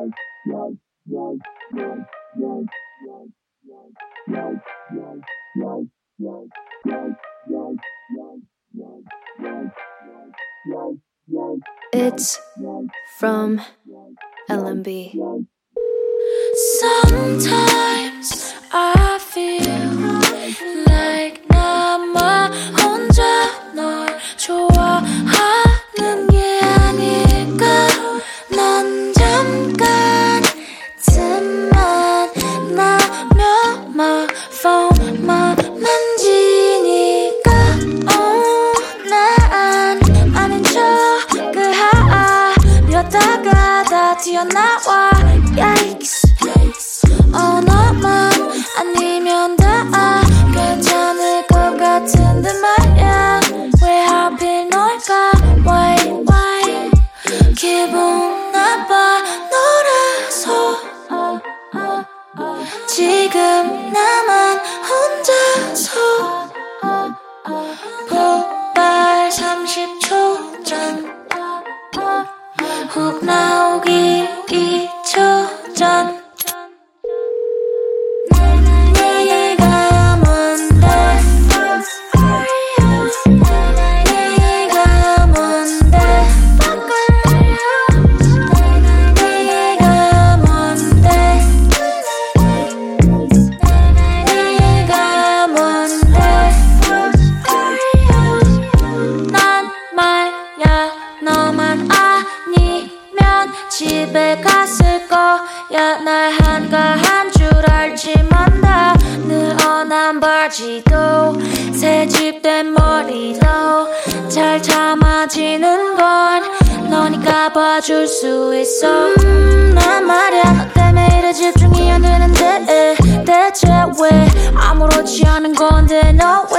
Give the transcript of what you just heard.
It's from LMB. Sometimes I feel like 나만 혼자 널 좋아하는 게 아닐까. 넌 잠깐 틈만 나면 막 폰만 만지니까 난 아닌 척을 하려다가 다 튀어나와. Yikes. 너만 아니면 다 괜찮을 것 같은데 말야. 왜 하필 너일까? Why 기분 나빠 너라서 지금 나만 혼자서 폭발 30초 전 훅 나오기 2초 전 집에 갔을 거야. 날 한가한 줄 알지만 나 늘 언한 바지도 새집된 머리도 잘 참아지는 건 너니까 봐줄 수 있어. 난 말야 너 때문에 이래 집중이 안 되는데 대체 왜 아무렇지 않은 건데 no